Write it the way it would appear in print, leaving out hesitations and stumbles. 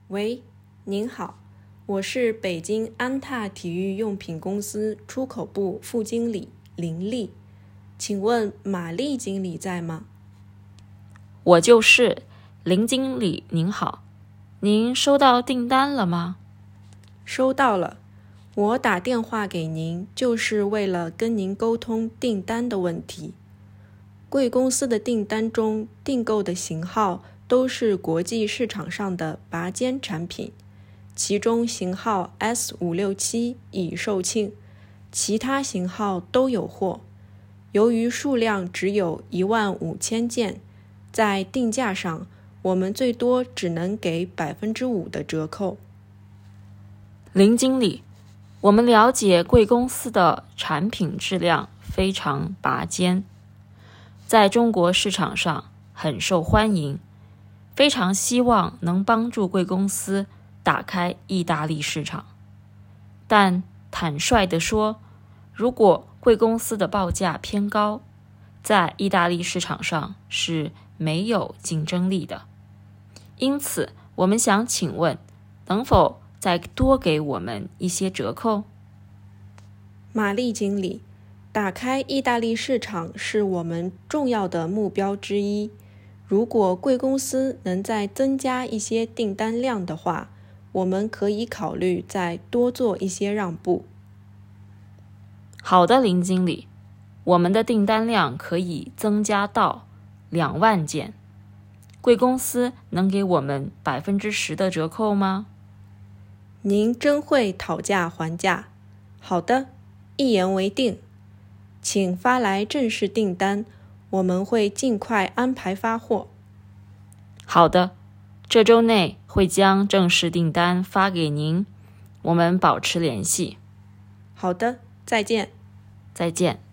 喂，您好，我是北京安踏体育用品公司出口部副经理林丽，请问马丽经理在吗？ 我就是林经理，您好，您收到订单了吗？ 收到了，我打电话给您就是为了跟您沟通订单的问题。贵公司的订单中订购的型号都是国际市场上的拔尖产品，其中型号 S567 已售罄，其他型号都有货。由于数量只有15000件，在定价上我们最多只能给5%的折扣。 林经理，我们了解贵公司的产品质量非常拔尖，在中国市场上很受欢迎，非常希望能帮助贵公司打开意大利市场。但坦率地说，如果贵公司的报价偏高，在意大利市场上是没有竞争力的。因此，我们想请问，能否再多给我们一些折扣？ 马丽经理，打开意大利市场是我们重要的目标之一。如果贵公司能再增加一些订单量的话，我们可以考虑再多做一些让步。 好的，林经理，我们的订单量可以增加到2万件。贵公司能给我们10%的折扣吗？ 您真会讨价还价。好的，一言为定。请发来正式订单，我们会尽快安排发货。 好的，这周内会将正式订单发给您，我们保持联系。 好的，再见。 再见。